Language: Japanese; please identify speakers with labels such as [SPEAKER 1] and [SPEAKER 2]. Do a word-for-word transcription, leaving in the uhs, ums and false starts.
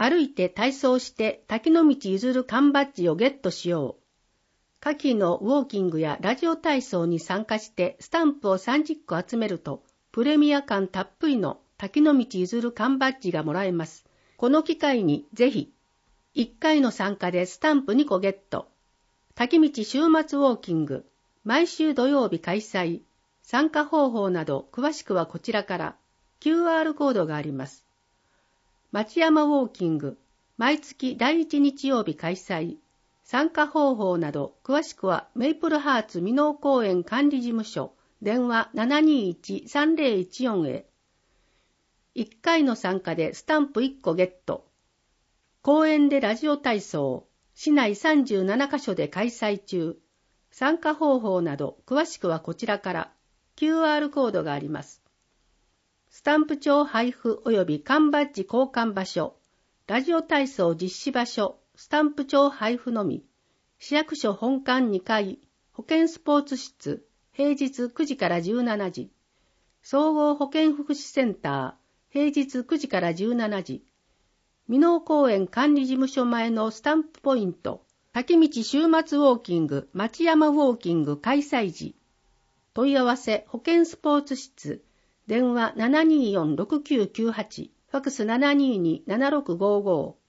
[SPEAKER 1] 歩いて体操して滝の道譲る缶バッジをゲットしよう。下記のウォーキングやラジオ体操に参加してスタンプをさんじゅっこ集めると、プレミア感たっぷりの滝の道譲る缶バッジがもらえます。この機会にぜひ、いっかいの参加でスタンプにこゲット。滝道週末ウォーキング、毎週土曜日開催。参加方法など詳しくはこちらから キューアール コードがあります。町山ウォーキング、毎月だいいち日曜日開催。参加方法など詳しくはメイプルハーツ箕面公園管理事務所、電話 ななにいちさんぜろいちよん へ。いっかいの参加でスタンプいっこゲット。公園でラジオ体操、市内さんじゅうななカ所で開催中。参加方法など詳しくはこちらから キューアール コードがあります。スタンプ帳配布及び缶バッジ交換場所、ラジオ体操実施場所、スタンプ帳配布のみ、市役所本館にかい、保健スポーツ室、平日くじからじゅうしちじ、総合保健福祉センター、平日くじからじゅうしちじ、箕面公園管理事務所前のスタンプポイント、滝道週末ウォーキング、町山ウォーキング開催時、問い合わせ保健スポーツ室、電話 ななにーよんろくきゅうきゅうはち、ファクス ななにーにーななろくごーごー。